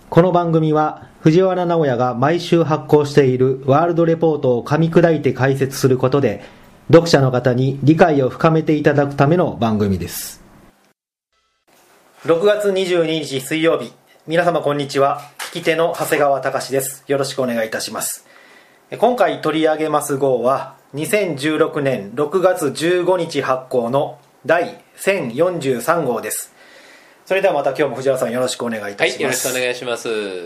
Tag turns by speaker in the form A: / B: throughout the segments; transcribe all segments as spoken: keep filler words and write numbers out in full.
A: この番組は藤原直也が毎週発行しているワールドレポートを噛み砕いて解説することで読者の方に理解を深めていただくための番組です。ろくがつにじゅうににち水曜日、皆様こんにちは。聞き手の長谷川隆です。よろしくお願いいたします。今回取り上げます号はにせんじゅうろくねんろくがつじゅうごにち発行のだいせんよんじゅうさんごうです。それではまた今日も藤原さんよろしくお願いいたします。
B: はい、よろしくお願いします。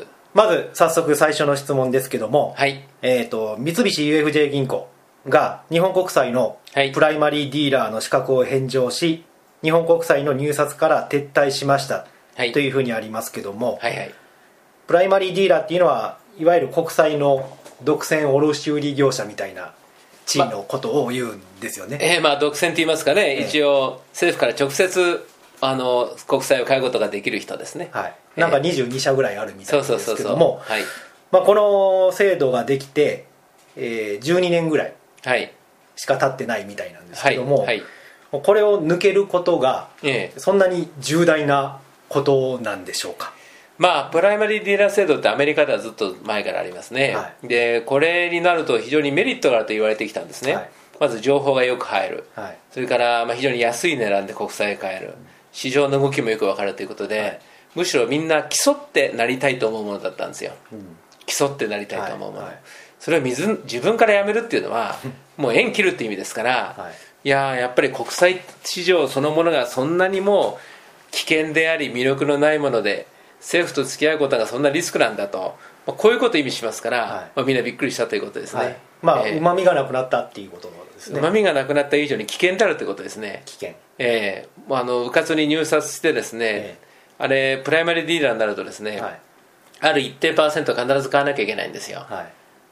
A: まず早速最初の質問ですけども、
B: はい、
A: えーと、三菱 ユーエフジェー 銀行が日本国債のプライマリーディーラーの資格を返上し、日本国債の入札から撤退しました、はい、というふうにありますけども、はいはい、プライマリーディーラーっていうのはいわゆる国債の独占卸売業者みたいな地位のことを言うんですよね。
B: まえーまあ、独占って言いますかね、えー、一応政府から直接あの国債を買うことができる人ですね、
A: はい、なんかにじゅうにしゃぐらいあるみたいですけども、この制度ができて、えー、じゅうにねんぐらいしか経ってないみたいなんですけども、はいはいはい、これを抜けることがそんなに重大なことなんでしょうか。
B: まあ、プライマリーディーラー制度ってアメリカではずっと前からありますね、はい、でこれになると非常にメリットがあると言われてきたんですね、はい、まず情報がよく入る、はい、それからまあ非常に安い値段で国債を買える、うん、市場の動きもよく分かるということで、はい、むしろみんな競ってなりたいと思うものだったんですよ、うん、競ってなりたいと思うもの、はいはい、それを自分からやめるっていうのはもう縁切るっていう意味ですから、はい、いややっぱり国債市場そのものがそんなにもう危険であり魅力のないもので政府と付き合うことがそんなリスクなんだと、まあ、こういうことを意味しますから、はい、まあ、みんなびっくりしたということですね、はい、
A: まあ、うまみがなくなったっていうことですね。
B: うまみがなくなった以上に危険であるということですね。
A: 危険、
B: えー、あのうかつに入札してですね、えー、あれプライマリーディーラーになるとですね、はい、ある一定パーセント必ず買わなきゃいけないんですよ、はい、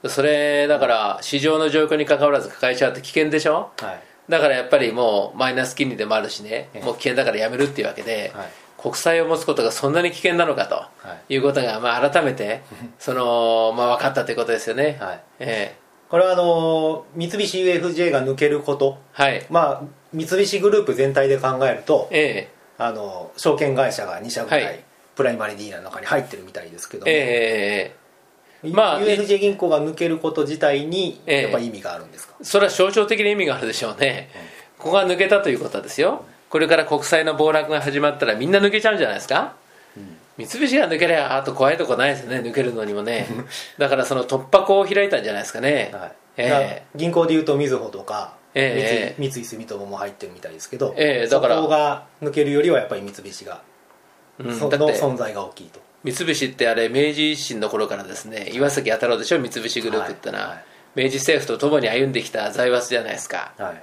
B: それだから市場の状況に関わらず抱えちゃうって危険でしょ、はい、だからやっぱりもうマイナス金利でもあるしね、えー、もう危険だからやめるっていうわけで、はい、国債を持つことがそんなに危険なのかということが、まあ、改めてその、まあ、分かったということですよね、はい、え
A: ー、これはあの三菱 ユーエフジェー が抜けること、はい、まあ、三菱グループ全体で考えると、えー、あの証券会社がにしゃぐらい、はい、プライマリーディーラーの中に入ってるみたいですけども、えーまあ、ユーエフジェー 銀行が抜けること自体にやっぱり意味があるんですか。
B: えー、それは象徴的な意味があるでしょうね、うん、ここが抜けたということですよ。これから国債の暴落が始まったらみんな抜けちゃうんじゃないですか、うん、三菱が抜けりゃあと怖いとこないですよね、抜けるのにもねだからその突破口を開いたんじゃないですかね、はい、
A: えー、銀行でいうとみずほとか、えー、三井住友も入ってるみたいですけど、えー、だからそこが抜けるよりはやっぱり三菱が、うん、その存在が大きいと。
B: 三菱ってあれ明治維新の頃からですね、岩崎弥太郎でしょ、三菱グループってのは、はいはい、明治政府と共に歩んできた財閥じゃないですか、はい、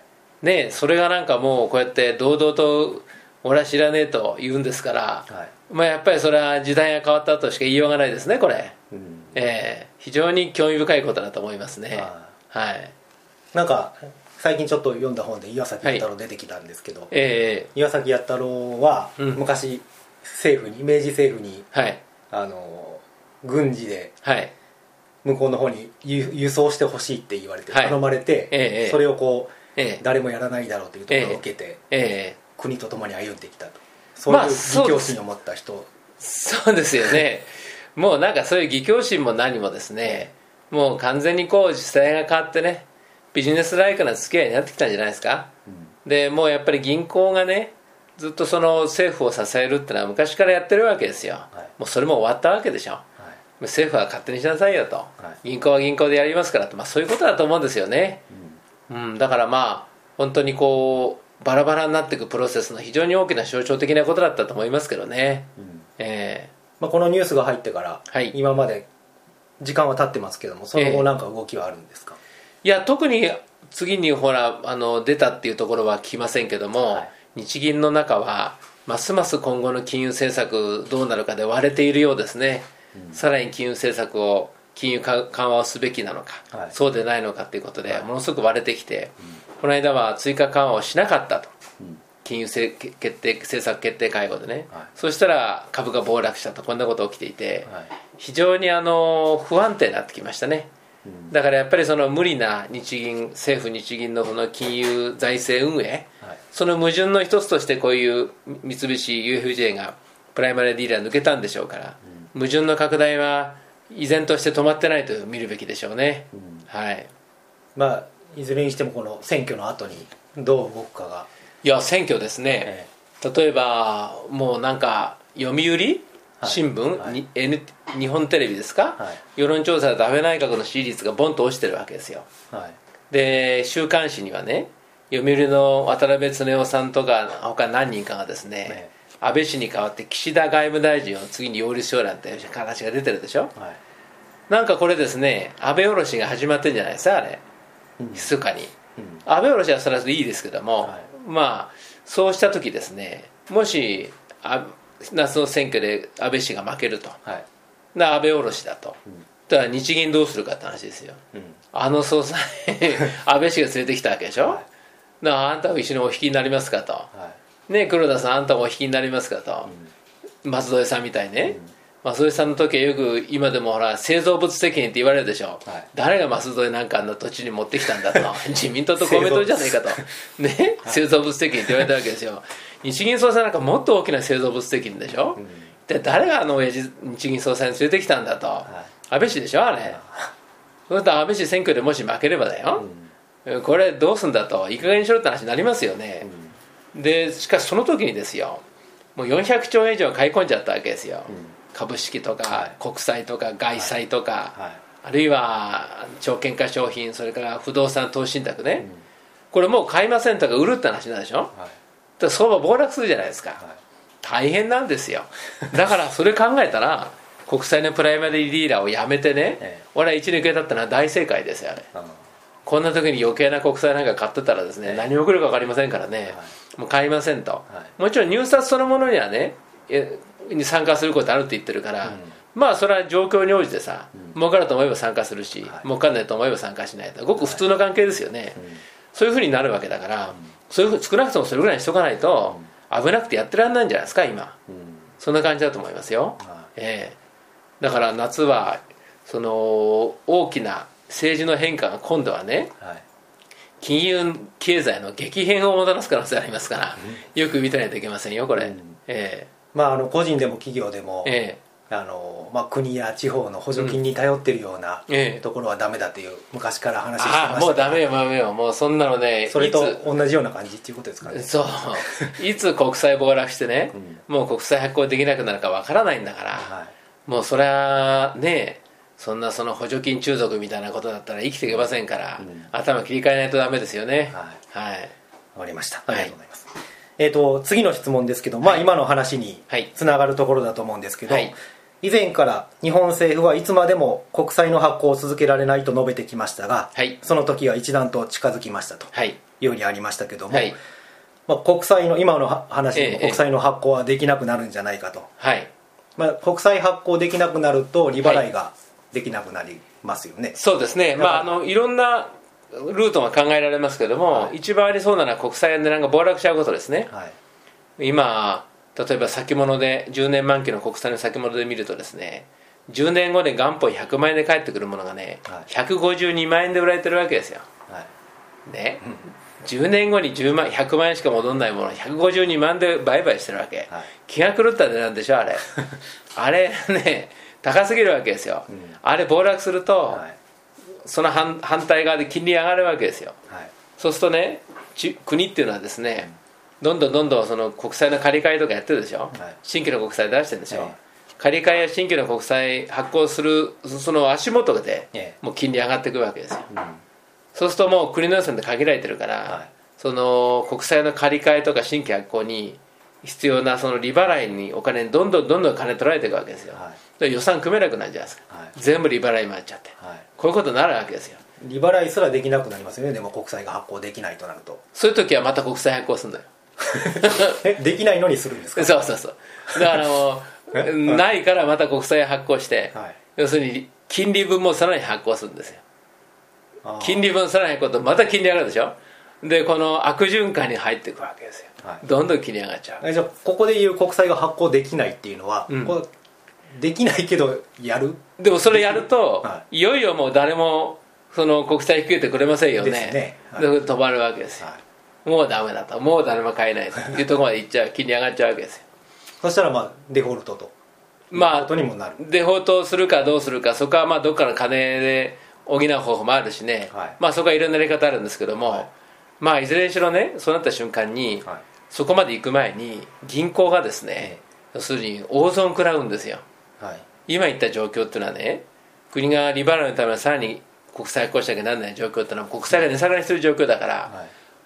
B: ね、それがなんかもうこうやって堂々と俺は知らねえと言うんですから、はい、まあ、やっぱりそれは時代が変わったとしか言いようがないですねこれ、うん、えー、非常に興味深いことだと思いますね、はい、
A: なんか最近ちょっと読んだ本で岩崎弥太郎出てきたんですけど、はい、えー、岩崎弥太郎は昔政府に、明治政府に、はい、あの軍事で向こうの方に輸送してほしいって言われて頼まれて、はい、えー、それをこうええ、誰もやらないだろうというところを受けて、ええ、国と共に歩んできたと、そういう義教心を持った人、まあ、
B: そう、そうですよねもうなんかそういう義教心も何もですね、もう完全にこう時代が変わってね、ビジネスライクな付き合いになってきたんじゃないですか、うん、でもうやっぱり銀行がねずっとその政府を支えるってのは昔からやってるわけですよ、はい、もうそれも終わったわけでしょ、はい、政府は勝手にしなさいよと、はい、銀行は銀行でやりますからと、まあ、そういうことだと思うんですよね、うんうん、だからまあ本当にこうバラバラになっていくプロセスの非常に大きな象徴的なことだったと思いますけどね、うん、え
A: ーまあ、このニュースが入ってから、はい、今まで時間は経ってますけども、その後なんか動きはあるんですか。
B: えー、いや特に次にほらあの出たっていうところは聞きませんけども、はい、日銀の中はますます今後の金融政策どうなるかで割れているようですね、うん、さらに金融政策を金融緩和をすべきなのか、はい、そうでないのかということで、はい、ものすごく割れてきて、うん、この間は追加緩和をしなかったと、うん、金融決定政策決定会合でね、はい、そしたら株が暴落したと、こんなこと起きていて、はい、非常にあの不安定になってきましたね、うん、だからやっぱりその無理な日銀政府日銀のこの金融財政運営、はい、その矛盾の一つとしてこういう三菱 ユーエフジェー がプライマリーディーラー抜けたんでしょうから、 矛盾の拡大は依然として止まってないと見るべきでしょうね、うん、はい。
A: まあいずれにしてもこの選挙の後にどう動くかが。
B: いや選挙ですね、ええ、例えばもうなんか読売新聞、はいはい、N、日本テレビですか、はい、世論調査で安倍内閣の支持率がボンと落ちてるわけですよ、はい、で週刊誌にはね読売の渡辺恒夫さんとか他何人かがですね、ね安倍氏に代わって岸田外務大臣を次に擁立しようなんていう話が出てるでしょ、はい、なんかこれですね安倍おろしが始まってるんじゃないですかあれ、うん、密かに、うん、安倍おろしはそれはいいですけども、はい、まあそうした時ですねもしあ夏の選挙で安倍氏が負けると、はい、安倍おろしだと、うん、だから日銀どうするかって話ですよ、うん、あの総裁安倍氏が連れてきたわけでしょ、はい、だからあんたも一緒にお引きになりますかと、はいね、黒田さんあんたもお引きになりますかと、うん、松添さんみたいね、うん、松添さんの時はよく今でもほら製造物責任って言われるでしょ、はい、誰が松添なんかあんな土地に持ってきたんだと自民党と公明党じゃないかとね、はい、製造物責任って言われたわけですよ。日銀総裁なんかもっと大きな製造物責任でしょ、うん、で誰があの親父日銀総裁に連れてきたんだと、はい、安倍氏でしょあれ、そうすると安倍氏選挙でもし負ければだよ、うん、これどうすんだといい加減にしろって話になりますよね、うん、でしかしその時にですよもうよんひゃくちょうえん以上買い込んじゃったわけですよ、うん、株式とか、はい、国債とか外債とか、はいはい、あるいは証券化商品それから不動産投資信託ね、うん、これもう買いませんとか売るって話なんでしょ、はい、だから相場暴落するじゃないですか、はい、大変なんですよ。だからそれ考えたら国債のプライマリーディーラーをやめてね、ええ、俺は一抜けだったのは大正解ですよあれ、うん、こんな時に余計な国債なんか買ってたらですね、ええ、何を送るか分かりませんからね、はい、もう買いませんと、はい、もちろん入札そのものにはねに参加することあるって言ってるから、うん、まあそれは状況に応じてさ、うん、儲かると思えば参加するし、はい、儲かんないと思えば参加しないとごく普通の関係ですよね、はい、そういうふうになるわけだから、うん、そういうふう少なくともそれぐらいにしとかないと、うん、危なくてやってらんないんじゃないですか今、うん、そんな感じだと思いますよ、はい、えー、だから夏はその大きな政治の変化が今度はね、はい、金融経済の激変をもたらす可能性ありますから、うん、よく見てないといけませんよこれ、うん、えー
A: まあ、あの個人でも企業でも、ええあのまあ、国や地方の補助金に頼ってるような、うんええ、ところはダメだっていう昔から話してましたけど、
B: あもうダメよダメよもうそんなのね
A: それと同じような感じっていうことですかね。
B: そういつ国債暴落してね、うん、もう国債発行できなくなるかわからないんだから、はい、もうそれはねそんなその補助金中毒みたいなことだったら生きていけませんから、うん、頭切り替えないとダメですよね。はい、はい、分
A: かりましたありがとうございます、はいえー、と次の質問ですけど、まあ、今の話につながるところだと思うんですけど、はい、以前から日本政府はいつまでも国債の発行を続けられないと述べてきましたが、はい、その時は一段と近づきましたというようにありましたけども、はいまあ、国債の今の話でも国債の発行はできなくなるんじゃないかと、はいまあ、国債発行できなくなると利払いができなくなりますよね、はい、
B: そうですね、まあ、あのいろんなルートが考えられますけども、はい、一番ありそうなのは国債の値段が暴落しちゃうことですね、はい、今例えば先物でじゅうねん満期の国債の先物で見るとですねじゅうねんごで元本ひゃくまんえんで返ってくるものがね、はい、ひゃくごじゅうにまんえんで売られてるわけですよ、はい、ね、じゅうねんごにじゅうまんひゃくまんえんしか戻んないものをひゃくごじゅうにまんで売買してるわけ、はい、気が狂った値段でしょあれあれね高すぎるわけですよ、うん、あれ暴落すると、はいその 反, 反対側で金利上がるわけですよ、はい、そうするとね国っていうのはですね、うん、どんどんどんどんその国債の借り換えとかやってるでしょ、はい、新規の国債出してるんでしょ、はい、借り換えや新規の国債発行するその足元でもう金利上がっていくわけですよ、うん、そうするともう国の予算で限られてるから、はい、その国債の借り換えとか新規発行に必要なその利払いにお金にどんどんどんどん金取られていくわけですよ、はい、予算組めなくなるじゃないですか、はい、全部利払いに回っちゃって、はい、こういうことになるわけですよ。
A: 利払いすらできなくなりますよね。でも国債が発行できないとなると
B: そういう時はまた国債発行するんだよ
A: えできないのにするんですか。
B: そうそうそうだからもうないからまた国債発行して、はい、要するに金利分もさらに発行するんですよ。金利分さらに発行とまた金利上がるでしょ。でこの悪循環に入っていくわけですよ、はい、どんどん金利上がっちゃう。
A: じゃあここでいう国債が発行できないっていうのは、うん、こうできないけどやる。
B: でもそれやると、はい、いよいよもう誰もその国債引き受けてくれませんよね。ですね、はい、で止まるわけですよ、はい、もうダメだともう誰も買えないというところまでいっちゃう金利上がっちゃうわけですよ
A: そしたらまあデフォルトと
B: まあ
C: ことにもなる。
B: デフォルトするかどうするか、そこはまあどっかの金で補う方法もあるしね、はい、まあそこはいろんなやり方あるんですけども、はい、まあいずれにしろね、そうなった瞬間に、はい、そこまで行く前に銀行がですね、要するに大損食らうんですよ、はい、今言った状況っていうのはね、国が利払いのためにさらに国債発行しなきゃならない状況っていうのは国債が値下がりしてる状況だから、はい、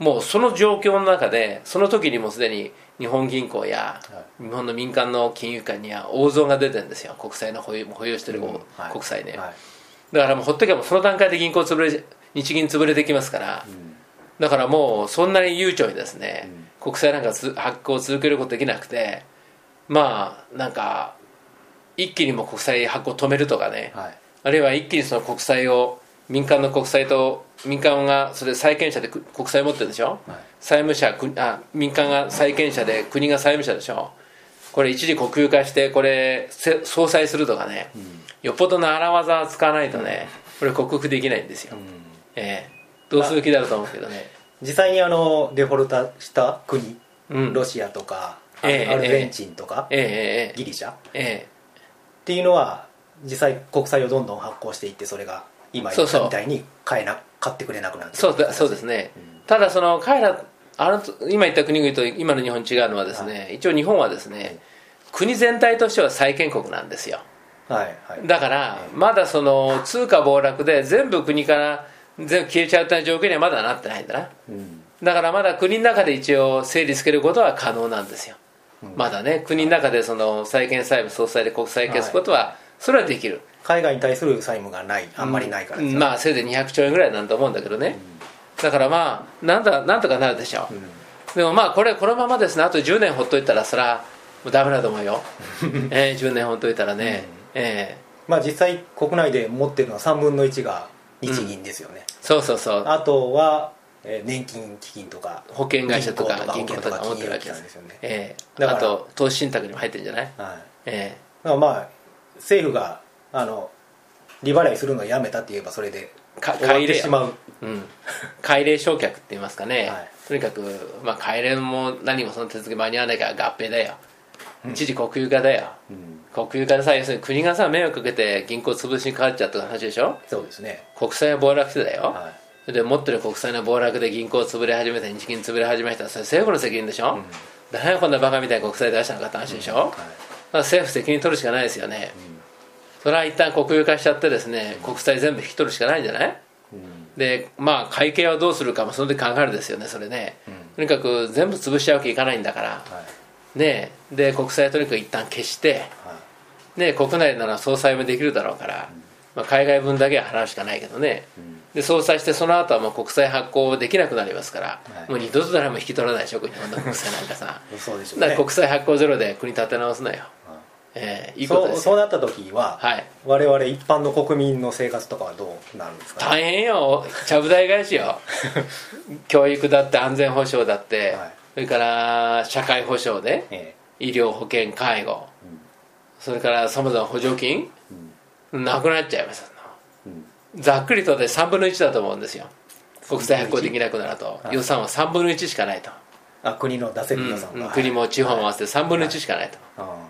B: もうその状況の中でその時にもうすでに日本銀行や日本の民間の金融機関には大損が出てるんですよ、国債の保有、保有してる国債ね、うんはいはい、だからもうほっとけばその段階で銀行潰れ、日銀潰れてきますから、うん、だからもうそんなに悠長にですね、うん、国債なんか発行を続けることできなくて、まあなんか一気にも国債発行を止めるとかね、はい、あるいは一気にその国債を、民間の国債と民間がそれ債権者で国債持ってるでしょ、はい、債務者あ民間が債権者で国が債務者でしょ、これ一時国有化してこれ相殺するとかね、うん、よっぽどの荒技を使わないとね、これ克服できないんですよ、うん、えー、どうする気だろうと思うけどね、
C: 実際にあのデフォルトした国、うん、ロシアとか、えー、アルゼンチンとか、えー、ギリシャ、えー、っていうのは実際国債をどんどん発行していって、それが今言ったみたいに買えな買ってくれなくなって
B: そうそうですね、うん、ただその彼らあの今言った国々と今の日本違うのはですね、はい、一応日本はですね、はい、国全体としては債権国なんですよ、はいはい、だからまだその通貨暴落で全部国から全部消えちゃうという状況にはまだなってないんだな、うん、だからまだ国の中で一応整理つけることは可能なんですよ、うん、まだね国の中でその債権債務総裁で国債消すことはそれはできる、
C: 海外に対する債務がないあんまりないからです、
B: うん、まあせいぜいにひゃくちょうえんぐらいなんだと思うんだけどね、うん、だからまあなんだなんとかなるでしょう、うん、でもまあこれこのままですね、あとじゅうねんほっといたらそれはもうダメだと思うよえー、じゅうねんほっといたらね、うん、え
C: ー、まあ実際国内で持ってるのはさんぶんのいちが日銀ですよね、うん、
B: そうそうそう、
C: あとは年金基金とか
B: 保険会社とか銀行とか持ってるわけですよね、えー、だからあと投資信託にも入ってるんじゃない、はい、
C: えー、だからまあ政府があの利払いするのをやめたって言えばそれで終わってしまう、
B: うん、改例償却って言いますかね、はい、とにかく、まあ、改例も何もその手続き間に合わないから合併だよ、うん、一時国有化だよ、うん、国有化でさ、要するに国がさ迷惑かけて銀行潰しにかかっちゃった話でしょ、
C: そうですね、
B: 国債は暴落してだよ、はい、で持ってる国債の暴落で銀行潰れ始めた、日銀潰れ始めたらそれ政府の責任でしょ、うん、誰がこんなバカみたいな国債出したのかって話でしょ、うん、はい、だから政府責任取るしかないですよね、うん、それは一旦国有化しちゃってですね、国債全部引き取るしかないんじゃない、うん、でまあ会計はどうするかもその時考えるですよね、それね、うん、とにかく全部潰しちゃうわけいかないんだから、はい、ね、で国債はとにかく一旦消して、はい、ね、国内なら総裁もできるだろうから、うん、まあ、海外分だけは払うしかないけどね、うん、で総裁してその後はもう国債発行できなくなりますから、はい、もう二度と誰も引き取らないでしょ、日本の国債なんかさそうでしょうね、だから国債発行ゼロで国立て直すなよ、えー、いいことですよ。
C: そう、そうなった時は、はい、我々一般の国民の生活とかはどうなるんですか、ね、
B: 大変よ、ちゃぶ台返しよ教育だって安全保障だって、はい、それから社会保障で、ええ、医療保険介護、うん、それからさまざまな補助金、うん、なくなっちゃいます、うん、ざっくりとでさんぶんのいちだと思うんですよ、国債発行できなくなると、はい、予算はさんぶんのいちしかないと、
C: あ、国の出せる予算は、
B: うん、国も地方も合わせてさんぶんのいちしかないと、はいはい、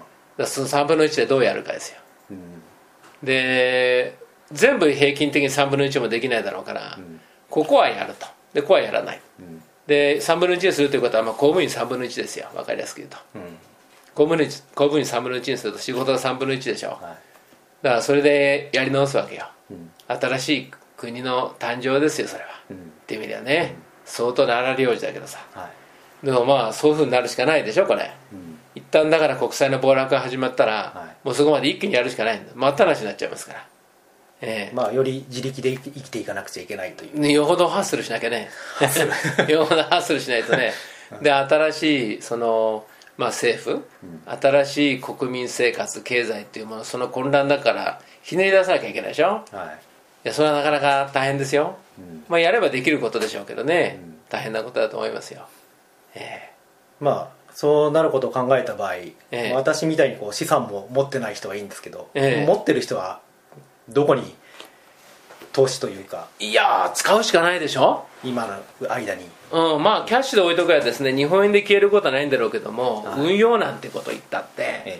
B: そのさんぶんのいちでどうやるかですよ、うん、で全部平均的にさんぶんのいちもできないだろうから、うん、ここはやると、でここはやらない、うん、でさんぶんのいちにするということは、まあ、公務員さんぶんのいちですよ、分かりやすく言うと、うん、公務員公務員さんぶんのいちにすると仕事がさんぶんのいちでしょ、はい、だからそれでやり直すわけよ、うん、新しい国の誕生ですよそれは、うん、っていう意味ではね、うん、相当な荒療治だけどさ、はい、でもまあそういうふうになるしかないでしょこれ、うん、一旦だから国債の暴落が始まったら、はい、もうそこまで一気にやるしかないんだ、待ったなしになっちゃいますから、
C: えー、まあより自力で生きていかなくちゃいけないという、
B: ね、よほどハッスルしなきゃねよほどハッスルしないとねで新しいその、まあ、政府、うん、新しい国民生活経済っていうもの、その混乱だからひねり出さなきゃいけないでしょ、はい、いやそれはなかなか大変ですよ、うん、まあ、やればできることでしょうけどね、うん、大変なことだと思いますよ、え
C: ー、まあそうなることを考えた場合、えー、私みたいにこう資産も持ってない人はいいんですけど、えー、持ってる人はどこに投資というか、
B: いや使うしかないでしょ
C: 今の間に、
B: うん、まあキャッシュで置いとくやですね、日本円で消えることはないんだろうけども、はい、運用なんてこと言ったって、ええ、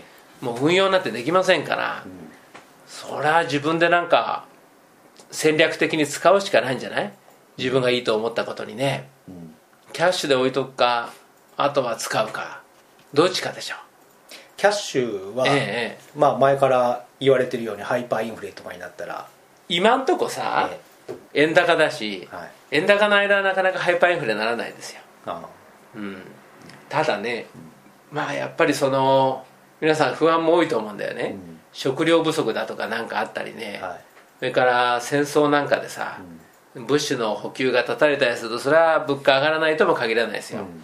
B: もう運用なんてできませんから、うん、それは自分でなんか戦略的に使うしかないんじゃない？自分がいいと思ったことにね、うん、キャッシュで置いとくか、あとは使うか、どっちかでしょう。
C: キャッシュは、ええ、まあ前から言われてるようにハイパーインフレとかになったら
B: 今んとこさ、ええ、円高だし、はい、円高の間はなかなかハイパーインフレにならないですよ。ああ、うん、ただね、うん、まあやっぱりその皆さん不安も多いと思うんだよね、うん、食料不足だとかなんかあったりね、はい、それから戦争なんかでさ、うん、物資の補給が断たれたりするとそれは物価上がらないとも限らないですよ、うん、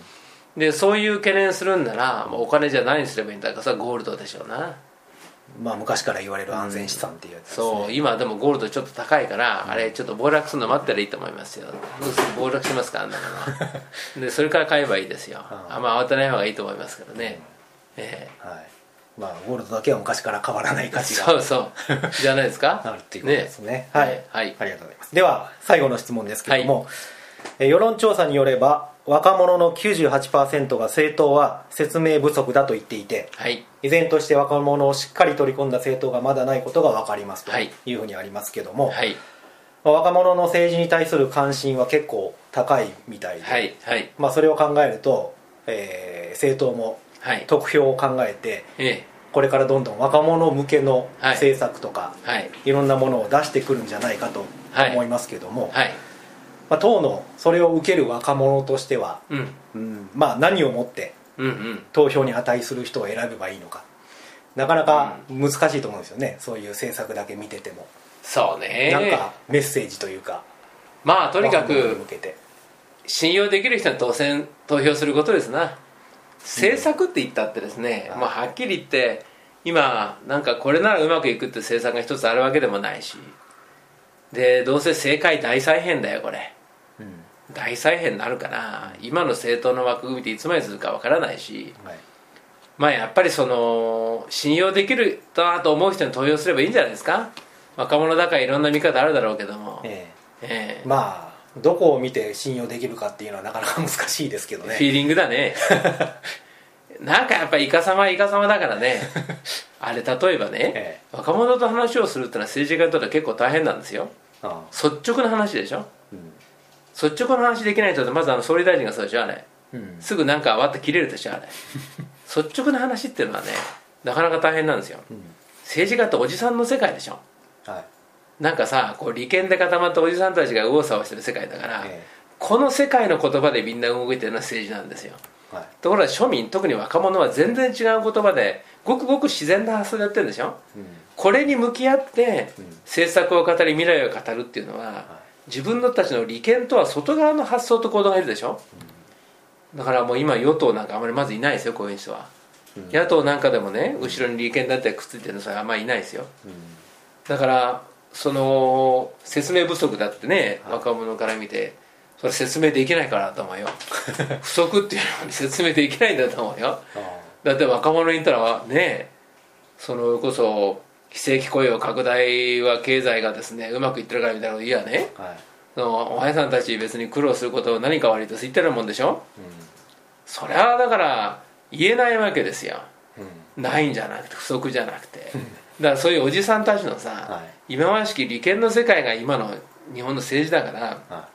B: でそういう懸念するんならもうお金じゃ何すればいいんだか、それはゴールドでしょうな。
C: まあ昔から言われる安全資産っていうやつですね、
B: うん、そう今でもゴールドちょっと高いから、うん、あれちょっと暴落するの待ったらいいと思いますよ。暴落しますからあんなものでそれから買えばいいですよ。あんま慌てない方がいいと思いますけどね、うん、えー、はい、
C: まあゴールドだけは昔から変わらない価値が
B: そうそうじゃないですか
C: あるっていうことですね。ね、はい、
B: はい、
C: ありがとうございます。では最後の質問ですけれども、はい、世論調査によれば若者の きゅうじゅうはちパーセント が政党は説明不足だと言っていて、はい、依然として若者をしっかり取り込んだ政党がまだないことが分かりますというふうにありますけども、はい、若者の政治に対する関心は結構高いみたいで、はいはい、まあ、それを考えると、えー、政党も得票を考えて、はい、これからどんどん若者向けの政策とか、はい、いろんなものを出してくるんじゃないかと思いますけども、はいはい、まあ、党のそれを受ける若者としては、うんうん、まあ、何をもって投票に値する人を選べばいいのか、なかなか難しいと思うんですよね、そういう政策だけ見てても。
B: そうね、
C: なんかメッセージというか、
B: まあとにかく信用できる人に当選投票することですな。政策って言ったってですね、うん、まあ、はっきり言って今なんかこれならうまくいくって政策が一つあるわけでもないし、でどうせ政界大再編だよこれ、うん、大再編になるかな。今の政党の枠組みっていつまで続くかわからないし、はい、まあやっぱりその信用できるなと思う人に投票すればいいんじゃないですか。若者だからいろんな見方あるだろうけども、え
C: えええ、まあどこを見て信用できるかっていうのはなかなか難しいですけどね。
B: フィーリングだねなんかやっぱりイカサマはイカサマだからねあれ例えばね、ええ、若者と話をするってのは政治家にとっては結構大変なんですよ。ああ、率直な話でしょ、うん、率直な話できない人ってまずあの総理大臣がそうでしょあれ、うん、すぐなんかわって切れるでしょあれ率直な話っていうのはねなかなか大変なんですよ、うん、政治家っておじさんの世界でしょ、はい、なんかさこう利権で固まったおじさんたちが右往左往してる世界だから、ええ、この世界の言葉でみんな動いてるのは政治なんですよ、はい、ところが庶民特に若者は全然違う言葉でごくごく自然な発想でやってるんでしょ、うん、これに向き合って政策を語り未来を語るっていうのは、はい、自分たちの利権とは外側の発想と行動がいるでしょ、うん、だからもう今与党なんかあまりまずいないですよこういう人は、うん、野党なんかでもね後ろに利権だったりくっついてるのそれはあんまりいないですよ、うん、だからその説明不足だってね、はい、若者から見てそれ説明できないからだと思うよ不足っていうのに説明できないんだと思うよだって若者に言ったらねそのこそ非正規雇用拡大は経済がですねうまくいってるからみたいなこと言えばね、はい、そのお前さんたち別に苦労することは何か悪いと言ってるもんでしょ、うん、それはだから言えないわけですよ、うん、ないんじゃなくて不足じゃなくてだからそういうおじさんたちのさ、はい、今ましき利権の世界が今の日本の政治だから、はい、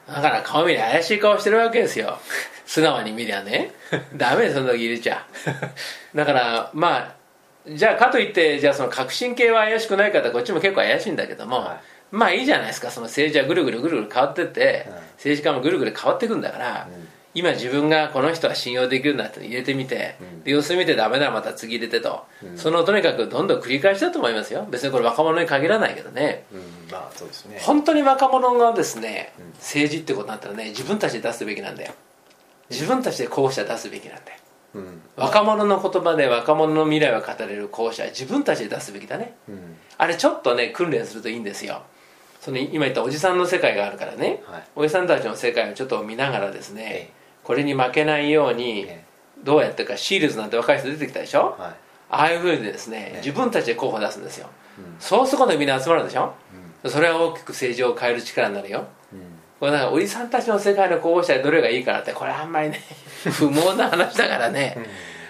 B: だから顔見り怪しい顔してるわけですよ素直に見りゃねダメその時入れちゃだからまあじゃあかといってじゃあその革新系は怪しくない方こっちも結構怪しいんだけども、はい、まあいいじゃないですか。その政治はぐるぐるぐるぐる変わってって、はい、政治家もぐるぐる変わっていくんだから、うん、今自分がこの人は信用できるんだって入れてみて、うん、様子見てダメならまた次入れてと、うん、そのとにかくどんどん繰り返しだと思いますよ。別にこれ若者に限らないけどね、うん、まあそうですね。本当に若者がですね、うん、政治ってことになったらね自分たちで出すべきなんだよ。自分たちで候補者出すべきなんだよ、うん、若者の言葉で若者の未来を語れる候補者は自分たちで出すべきだね、うん、あれちょっとね訓練するといいんですよ。その今言ったおじさんの世界があるからね、はい、おじさんたちの世界をちょっと見ながらですね、ええ、これに負けないように、ええ、どうやってかシールズなんて若い人出てきたでしょ、はい、ああいうふうにですね、ええ、自分たちで候補出すんですよ、うん、そうすることでみんな集まるでしょ、うん、それは大きく政治を変える力になるよ、うん、これだからおじさんたちの世界の候補者でどれがいいからってこれあんまりね不毛な話だからね、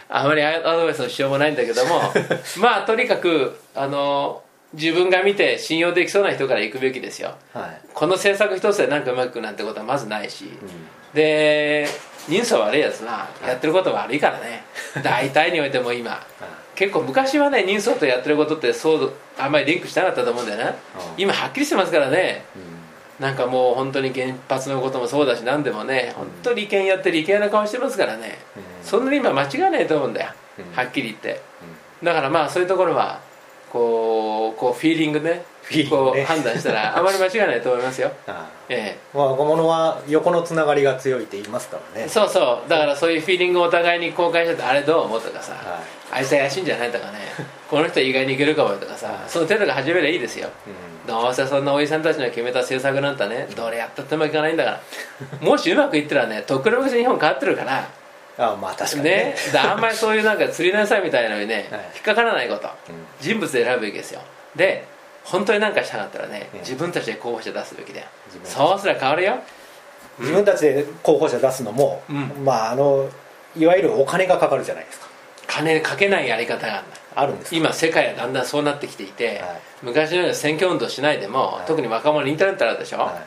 B: あまりアドバイスのしようもないんだけどもまあとにかくあの自分が見て信用できそうな人から行くべきですよ、はい、この政策一つでなんかうまくなんてことはまずないし、うん、で人相悪いやつはやってること悪いからね、はい、大体においても今、はい、結構昔はね人相とやってることってそうあんまりリンクしてなかったと思うんだよね、うん、今はっきりしてますからね、うん、なんかもう本当に原発のこともそうだし何でもね本当に利権やって利権な顔してますからね、うん、そんなに今間違いないと思うんだよ、うん、はっきり言って、うん、だからまあそういうところはこうこうフィーリングねこう判断したらあまり間違いないと思いますよああ、ええ、
C: 若者は横のつながりが強いって言いますからね。
B: そうそうだからそういうフィーリングをお互いに公開しててあれどう思うとかさ、はい、あいつ怪しいんじゃないとかねこの人意外にいけるかもとかさ、はい、その程度が始めりゃいいですよ、うん、どうせそんなおじさんたちの決めた政策なんてねどれやったってうまくいかないんだからもしうまくいったらねとっくの昔日本変わってるから
C: ああまあ確かに ね, ね
B: あんまりそういうなんか釣りなさいみたいなのにね、はい、引っかからないこと、うん、人物で選ぶべきですよ。で本当に何かしたかったらね、うん、自分たちで候補者出すべきだよ。そうすれば変わるよ。
C: 自分たちで候補者出すのも、うん、まああのいわゆるお金がかかるじゃないですか。
B: 金かけないやり方があるんだ。
C: あるんですか。
B: 今世界はだんだんそうなってきていて、はい、昔のような選挙運動しないでも、はい、特に若者インターネットあるでしょ、はい、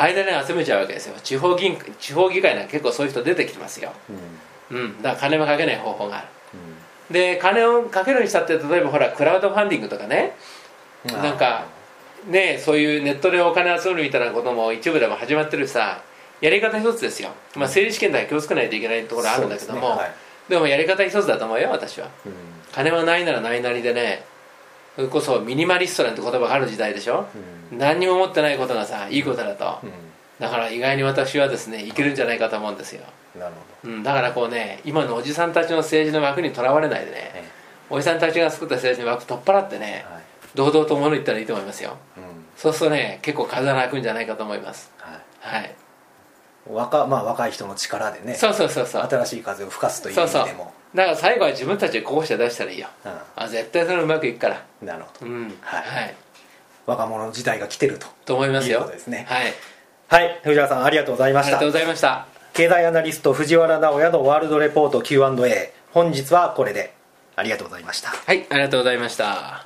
B: 間で、ね、集めちゃうわけですよ。地方銀地方議会なんか結構そういう人出てきてますよ、うんうん、だから金もかけない方法がある、うん、で金をかけるにしたって例えばほらクラウドファンディングとかねなんかねそういうネットでお金集めるみたいなことも一部でも始まってるしさやり方一つですよ、まあ、政治試験だけ気をつけないといけないところあるんだけども、 で,、ねはい、でもやり方一つだと思うよ私は、うん、金はないならないなりでねそれこそミニマリストなんて言葉がある時代でしょ、うん、何にも持ってないことがさいいことだと、うん、だから意外に私はですねいけるんじゃないかと思うんですよ。
C: なるほど、
B: うん、だからこうね今のおじさんたちの政治の枠にとらわれないでね、ええ、おじさんたちが作った政治の枠取っ払ってね、はい、堂々と物言ったらいいと思いますよ、うん、そうするとね結構風が開くんじゃないかと思います。はい、はい、
C: 若, まあ、若い人の力でね
B: そうそうそうそう
C: 新しい風を吹かすという意味でもそうそう
B: だから最後は自分たちで候補者出したらいいよ、うん、あ絶対それうまくいくから。
C: なるほど、
B: うんはいはい、
C: 若者の時代が来てると
B: と思いますよ。
C: いうことですね。
B: はい、
C: はい、藤原さんありがとうございました。
B: ありがとうございました。
C: 経済アナリスト藤原直哉のワールドレポート キューアンドエー 本日はこれでありがとうございました。
B: はいありがとうございました。